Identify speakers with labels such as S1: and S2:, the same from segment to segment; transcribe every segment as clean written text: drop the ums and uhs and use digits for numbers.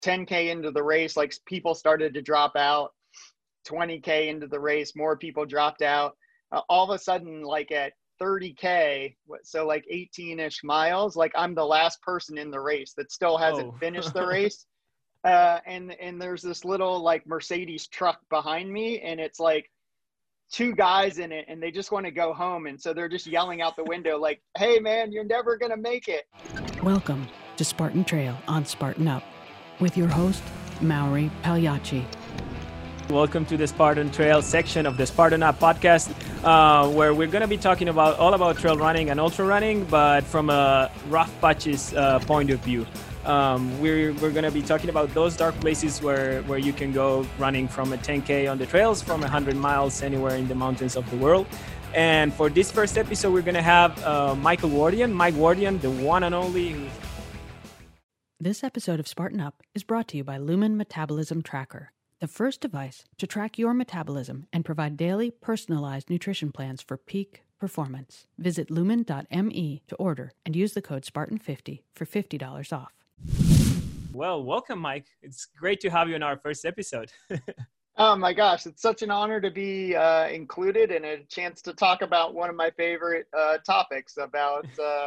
S1: 10K into the race, like people started to drop out. 20K into the race, more people dropped out. All of a sudden, like at 30K, so like 18-ish miles, like I'm the last person in the race that still hasn't finished the race. And there's this little like Mercedes truck behind me, and it's like two guys in it, and they just want to go home. And so they're just yelling out the window like, "Hey man, you're never going to make it."
S2: Welcome to Spartan Trail on Spartan Up with your host, Mauri Pagliacci.
S3: Welcome to the Spartan Trail section of the Spartan Up podcast, where we're going to be talking all about trail running and ultra running, but from a rough patches point of view. We're going to be talking about those dark places where you can go running from a 10K on the trails, from 100 miles anywhere in the mountains of the world. And for this first episode, we're going to have Mike Wardian, the one and only.
S2: This episode of Spartan Up is brought to you by Lumen Metabolism Tracker, the first device to track your metabolism and provide daily personalized nutrition plans for peak performance. Visit lumen.me to order and use the code Spartan50 for $50 off.
S3: Well, welcome, Mike. It's great to have you in our first episode.
S1: Oh my gosh, it's such an honor to be included and a chance to talk about one of my favorite topics about,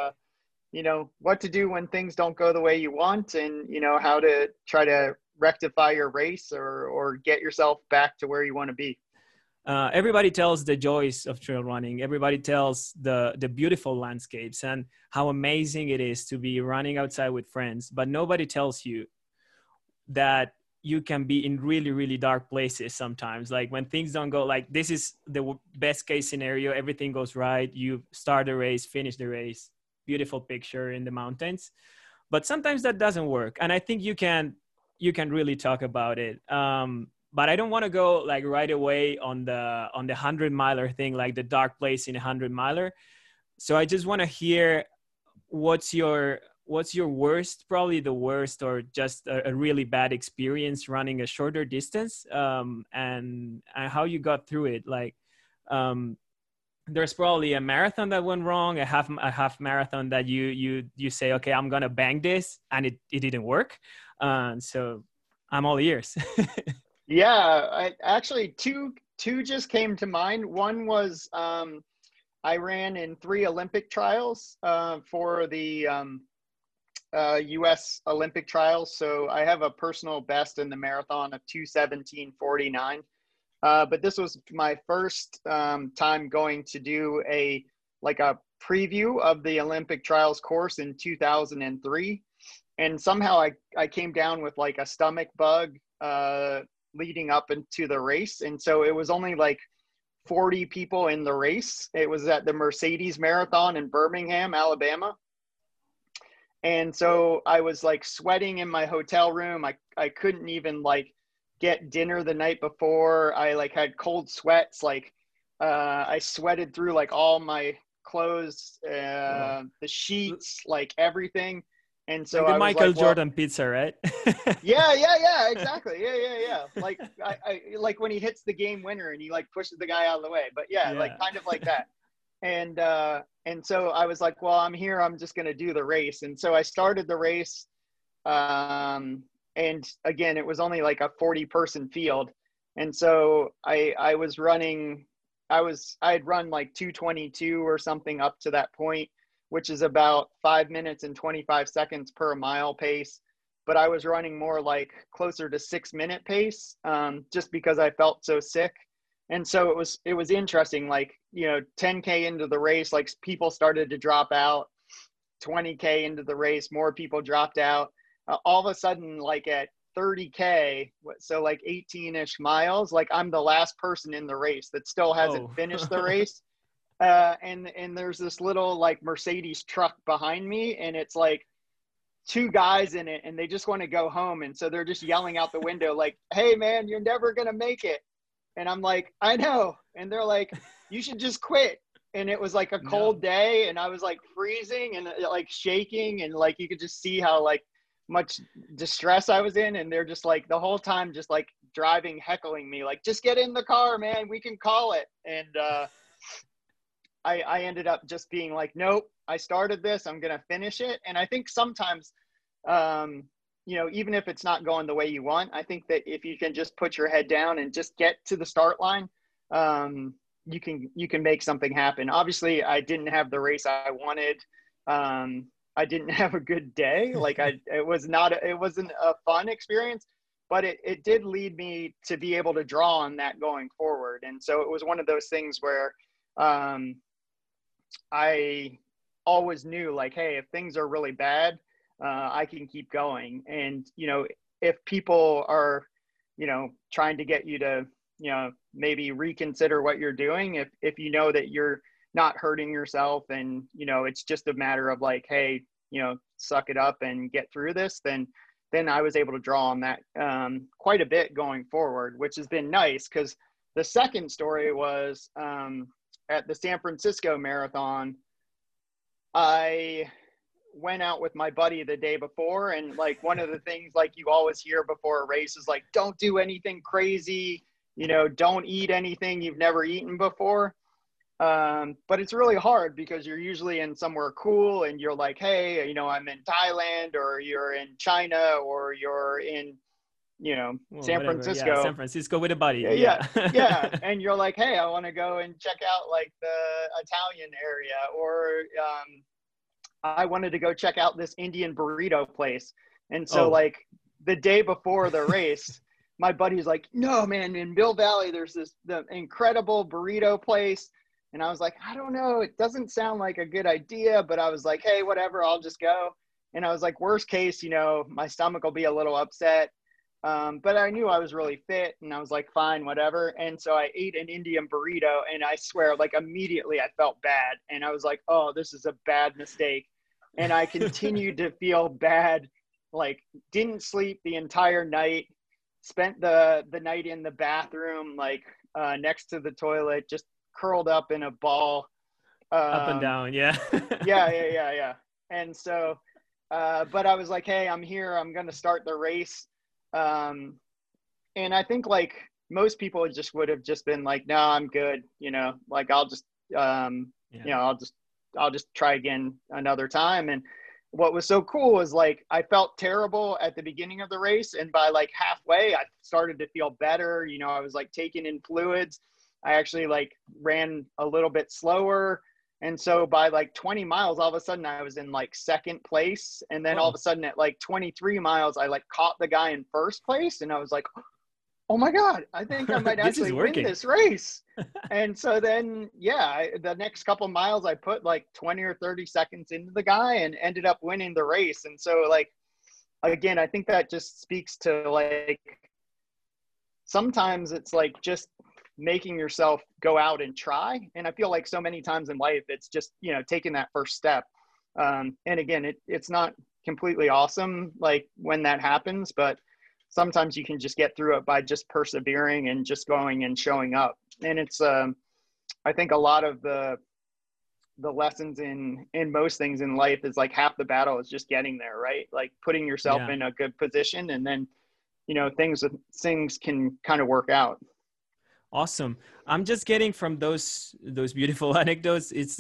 S1: what to do when things don't go the way you want, and, how to try to rectify your race or get yourself back to where you want to be.
S3: Everybody tells the joys of trail running. Everybody tells the beautiful landscapes and how amazing it is to be running outside with friends. But nobody tells you that you can be in really, really dark places sometimes. Like when things don't go, like this is the best case scenario. Everything goes right. You start the race, finish the race, beautiful picture in the mountains. But sometimes that doesn't work. And I think you can really talk about it. But I don't want to go like right away on the 100-miler thing, like the dark place in a 100-miler. So I just want to hear what's your worst, probably the worst, or just a really bad experience running a shorter distance, and how you got through it. Like, there's probably a marathon that went wrong, a half marathon that you say, okay, I'm gonna bang this, and it didn't work. So I'm all ears.
S1: Yeah, I actually two just came to mind. One was I ran in 3 Olympic trials for the U.S. Olympic trials. So I have a personal best in the marathon of 2:17:49. But this was my first time going to do a preview of the Olympic trials course in 2003. And somehow I came down with like a stomach bug leading up into the race. And so it was only like 40 people in the race. It was at the Mercedes Marathon in Birmingham, Alabama. And so I was like sweating in my hotel room. I couldn't even like get dinner the night before. I like had cold sweats. Like I sweated through like all my clothes, the sheets, like everything. And so
S3: like the
S1: I was
S3: Michael
S1: like,
S3: Jordan pizza, right?
S1: yeah, exactly. Yeah. Like I like when he hits the game winner and he like pushes the guy out of the way. But yeah. Like kind of like that. And so I was like, well, I'm here. I'm just going to do the race. And so I started the race. And again, it was only like a 40-person field. And so I was running, I had run like 2:22 or something up to that point, which is about 5 minutes and 25 seconds per mile pace. But I was running more like closer to 6-minute pace, just because I felt so sick. And so it was interesting, like, 10K into the race, like people started to drop out. 20K into the race, more people dropped out. All of a sudden, like at 30K, so like 18-ish miles, like I'm the last person in the race that still hasn't finished the race. And there's this little like Mercedes truck behind me, and it's like two guys in it, and they just want to go home. And so they're just yelling out the window like, "Hey man, you're never going to make it." And I'm like, "I know." And they're like, "You should just quit." And it was like a cold day, and I was like freezing and like shaking, and like you could just see how like much distress I was in. And they're just like the whole time just like driving, heckling me like, "Just get in the car, man, we can call it." And I ended up just being like, nope, I started this, I'm gonna finish it. And I think sometimes you know, even if it's not going the way you want, I think that if you can just put your head down and just get to the start line, you can make something happen. Obviously, I didn't have the race I wanted. I didn't have a good day. Like it wasn't a fun experience, but it did lead me to be able to draw on that going forward. And so it was one of those things where I always knew, like, hey, if things are really bad, I can keep going. And, you know, if people are, you know, trying to get you to, you know, maybe reconsider what you're doing, if you know that you're not hurting yourself and, you know, it's just a matter of like, hey, you know, suck it up and get through this, then I was able to draw on that quite a bit going forward, which has been nice. Because the second story was at the San Francisco Marathon, I went out with my buddy the day before, and like one of the things like you always hear before a race is like, don't do anything crazy, you know, don't eat anything you've never eaten before. But it's really hard because you're usually in somewhere cool and you're like, hey, you know, I'm in Thailand, or you're in China, or you're in, you know, San Francisco.
S3: Yeah, San Francisco with a buddy.
S1: Yeah. And you're like, hey, I want to go and check out like the Italian area, or I wanted to go check out this Indian burrito place. And so like the day before the race, my buddy's like, no, man, in Mill Valley, there's the incredible burrito place. And I was like, I don't know, it doesn't sound like a good idea, but I was like, hey, whatever, I'll just go. And I was like, worst case, you know, my stomach will be a little upset. But I knew I was really fit, and I was like, fine, whatever. And so I ate an Indian burrito, and I swear, like immediately I felt bad. And I was like, oh, this is a bad mistake. And I continued to feel bad, like didn't sleep the entire night, spent the night in the bathroom, like next to the toilet, just curled up in a ball.
S3: Up and down, yeah.
S1: Yeah. And so, but I was like, hey, I'm here. I'm going to start the race. And I think like most people just would have just been like, no, I'm good. You know, like I'll just, you know, I'll just try again another time. And what was so cool was like, I felt terrible at the beginning of the race. And by like halfway, I started to feel better. You know, I was like taking in fluids. I actually like ran a little bit slower. And so by like 20 miles, all of a sudden I was in like second place. And then all of a sudden at like 23 miles, I like caught the guy in first place. And I was like, oh my God, I think I might actually win this race. And so then, the next couple miles, I put like 20 or 30 seconds into the guy and ended up winning the race. And so like, again, I think that just speaks to like, sometimes it's like just making yourself go out and try. And I feel like so many times in life, it's just, you know, taking that first step. And again, it's not completely awesome, like when that happens, but sometimes you can just get through it by just persevering and just going and showing up. And it's, I think a lot of the lessons in most things in life is like half the battle is just getting there, right? Like putting yourself in a good position, and then, you know, things can kind of work out.
S3: Awesome. I'm just getting from those beautiful anecdotes. It's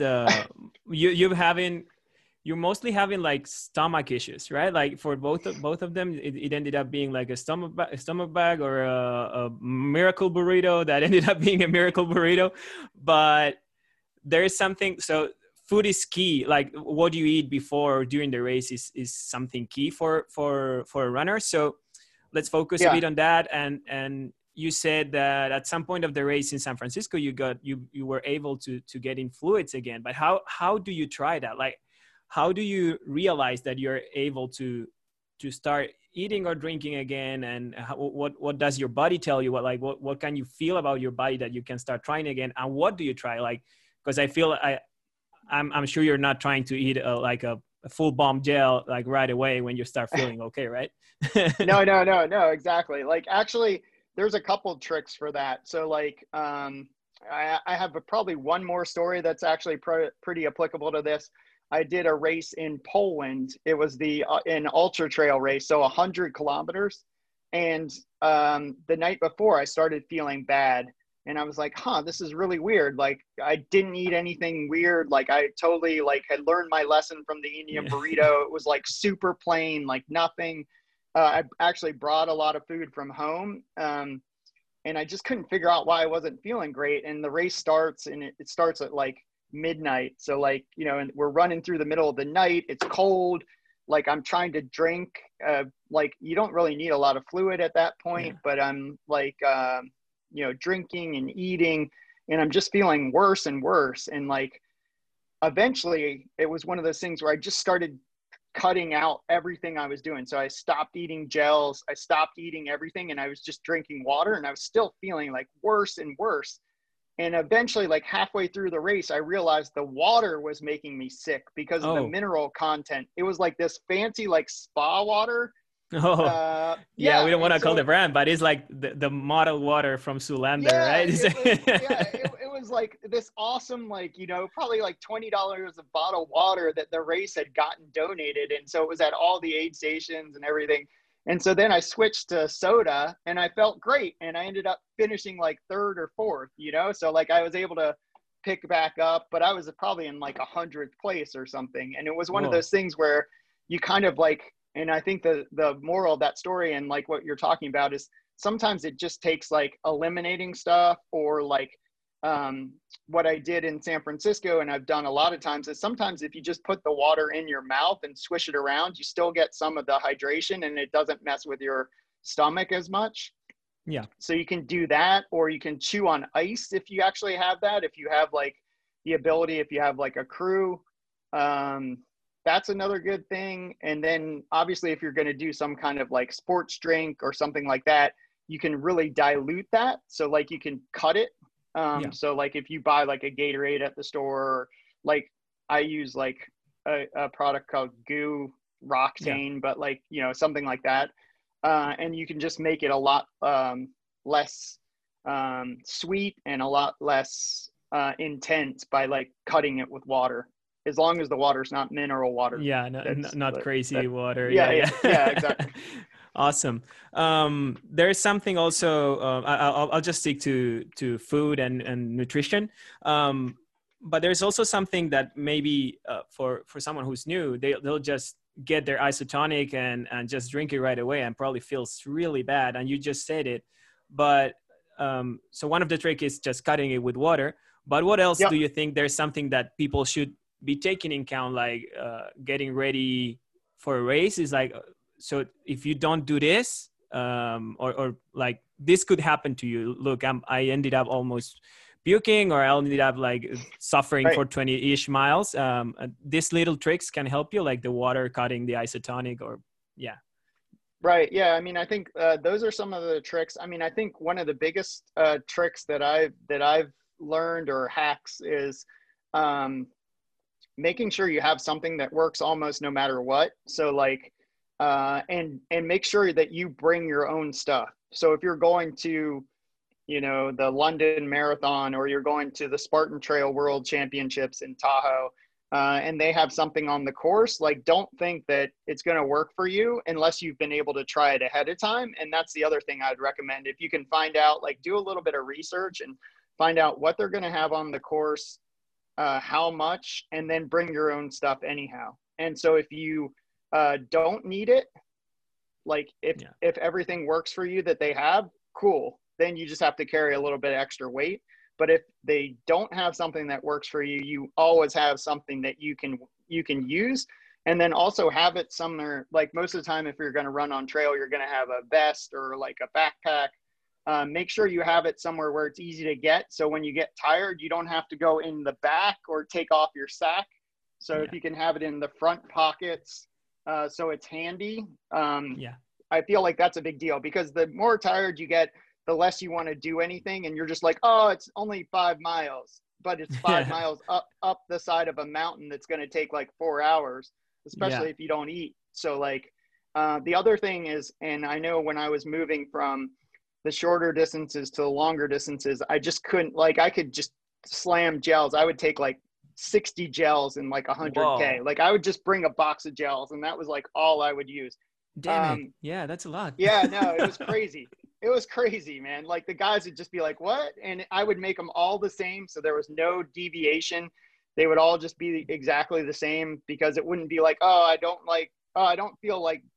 S3: you're mostly having like stomach issues, right? Like for both of them, it ended up being like a stomach bag or a miracle burrito that ended up being a miracle burrito. But there is something. So food is key. Like what you eat before or during the race is something key for a runner. So let's focus a bit on that. And you said that at some point of the race in San Francisco, you were able to get in fluids again. But how do you try that? Like, how do you realize that you're able to start eating or drinking again? And what does your body tell you? What can you feel about your body that you can start trying again? And what do you try? Like, because I feel I'm sure you're not trying to eat like a full bomb gel like right away when you start feeling okay, right?
S1: No, exactly. Like actually, there's a couple tricks for that. So like, I have probably one more story that's actually pretty applicable to this. I did a race in Poland. It was an ultra trail race, so 100 kilometers. And the night before, I started feeling bad, and I was like, this is really weird. Like I didn't eat anything weird. Like I totally like had learned my lesson from the Indian burrito. It was like super plain, like nothing. I actually brought a lot of food from home. And I just couldn't figure out why I wasn't feeling great. And the race starts, and it starts at like midnight. So like, you know, and we're running through the middle of the night. It's cold. Like I'm trying to drink, like you don't really need a lot of fluid at that point, but I'm like, you know, drinking and eating, and I'm just feeling worse and worse. And like, eventually it was one of those things where I just started cutting out everything I was doing. So I stopped eating gels, I stopped eating everything, and I was just drinking water, and I was still feeling like worse and worse. And eventually, like halfway through the race, I realized the water was making me sick because of the mineral content. It was like this fancy, like spa water.
S3: Oh, yeah. We don't want to call the brand, but it's like the model water from Zoolander, right?
S1: It was like this awesome, like, you know, probably like $20 a bottle of water that the race had gotten donated. And so it was at all the aid stations and everything. And so then I switched to soda, and I felt great. And I ended up finishing like third or fourth, you know? So like I was able to pick back up, but I was probably in like 100th place or something. And it was one of those things where you kind of like, and I think the moral of that story and like what you're talking about is sometimes it just takes like eliminating stuff, or like what I did in San Francisco, and I've done a lot of times, is sometimes if you just put the water in your mouth and swish it around, you still get some of the hydration, and it doesn't mess with your stomach as much.
S3: Yeah.
S1: So you can do that, or you can chew on ice if you actually have that, if you have like the ability, if you have like a crew. That's another good thing. And then obviously if you're going to do some kind of like sports drink or something like that, you can really dilute that. So like you can cut it. So like if you buy like a Gatorade at the store, or like I use like a product called Goo Roxane, but like, you know, something like that. And you can just make it a lot less sweet and a lot less intense by like cutting it with water. As long as the water's not mineral water.
S3: Yeah, not crazy water.
S1: Yeah, exactly.
S3: Awesome. There's something also, I'll just stick to food and nutrition. But there's also something that maybe for someone who's new, they'll just get their isotonic and just drink it right away and probably feels really bad. And you just said it. But so one of the trick is just cutting it with water. But what else do you think there's something that people should be taking in count, like getting ready for a race? Is like, so if you don't do this, or like this could happen to you. Look, I ended up almost puking, or I ended up like suffering for 20-ish miles. These little tricks can help you, like the water, cutting the isotonic, or
S1: Right. Yeah. I mean, I think those are some of the tricks. I mean, I think one of the biggest tricks that I've learned, or hacks, is making sure you have something that works almost no matter what. So like, and make sure that you bring your own stuff. So if you're going to, you know, the London Marathon, or you're going to the Spartan Trail World Championships in Tahoe, and they have something on the course, like don't think that it's going to work for you unless you've been able to try it ahead of time. And that's the other thing I'd recommend. If you can find out, like do a little bit of research and find out what they're going to have on the course, how much, and then bring your own stuff anyhow. And so if you don't need it, like if everything works for you that they have, cool, then you just have to carry a little bit extra weight. But if they don't have something that works for you, you always have something that you can use. And then also have it somewhere, like most of the time if you're going to run on trail, you're going to have a vest or like a backpack. Make sure you have it somewhere where it's easy to get. So when you get tired, you don't have to go in the back or take off your sack. So if you can have it in the front pockets, so it's handy. I feel like that's a big deal, because the more tired you get, the less you want to do anything. And you're just like, oh, it's only 5 miles, but it's 5 miles up the side of a mountain that's going to take like 4 hours, especially if you don't eat. So like the other thing is, and I know when I was moving from the shorter distances to the longer distances, I just couldn't, like, I could just slam gels. I would take like 60 gels in like 100K. Whoa. Like I would just bring a box of gels, and that was like all I would use.
S3: Damn it. Yeah, that's a lot.
S1: Yeah, no, it was crazy. It was crazy, man. Like the guys would just be like, what? And I would make them all the same. So there was no deviation. They would all just be exactly the same, because it wouldn't be like, I don't feel like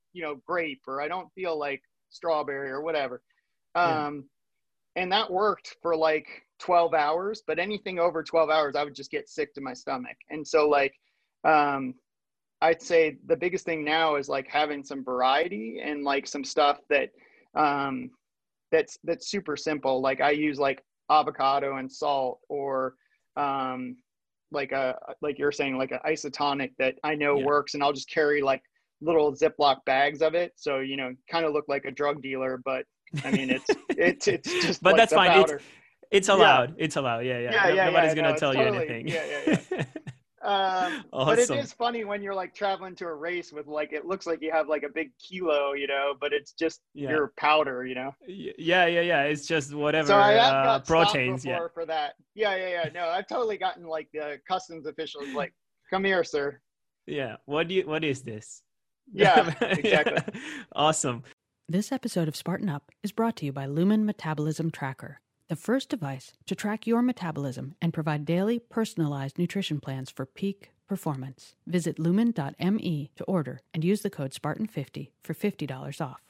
S1: grape, or I don't feel like strawberry or whatever.
S3: Yeah.
S1: And that worked for like 12 hours, but anything over 12 hours, I would just get sick to my stomach. And so like, I'd say the biggest thing now is like having some variety and like some stuff that, that's super simple. Like I use like avocado and salt, or, like you're saying, like an isotonic that I know works, and I'll just carry like little Ziploc bags of it. So, kind of look like a drug dealer, but I mean, it's just,
S3: but
S1: like
S3: that's fine.
S1: Powder.
S3: It's allowed. It's allowed. Yeah. Nobody's going to tell you anything.
S1: Yeah.
S3: Awesome.
S1: But it is funny when you're like traveling to a race with like, it looks like you have like a big kilo, but it's just your powder,
S3: Yeah. It's just whatever.
S1: So I have got
S3: proteins.
S1: Before for that. Yeah. No, I've totally gotten like the customs officials like, come here, sir.
S3: Yeah. What is this?
S1: Yeah, exactly.
S3: Awesome.
S2: This episode of Spartan Up is brought to you by Lumen Metabolism Tracker, the first device to track your metabolism and provide daily personalized nutrition plans for peak performance. Visit lumen.me to order and use the code Spartan50 for $50 off.